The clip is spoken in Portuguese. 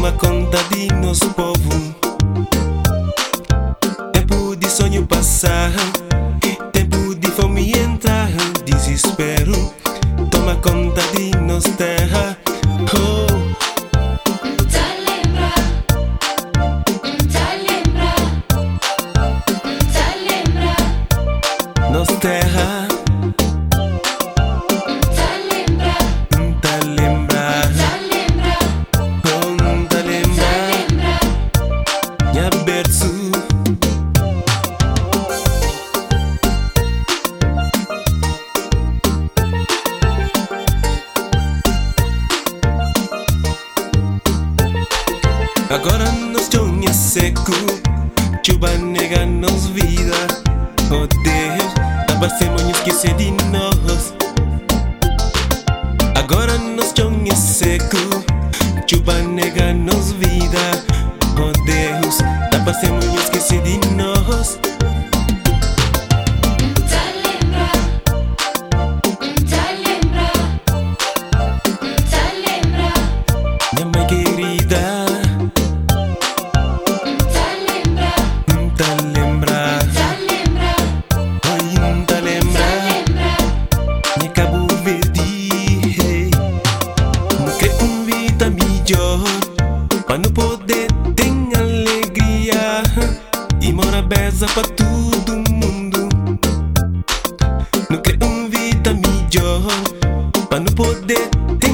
toma conta de nosso povo. Tempo de sonho passar, tempo de fome entrar, desespero toma conta de nossa terra. Oh. Nossa terra, minha berço. Agora nós sonho é seco, chuva nega nos vida. Oh Deus, abastemos esquecer de nós. Agora nós sonho é seco, chuva nega nos vida. Oh Deus, abastemos esquecer de nós. Minha mãe querida, para não poder ter alegria e mora beza para todo mundo. Não quer vida melhor para não poder ter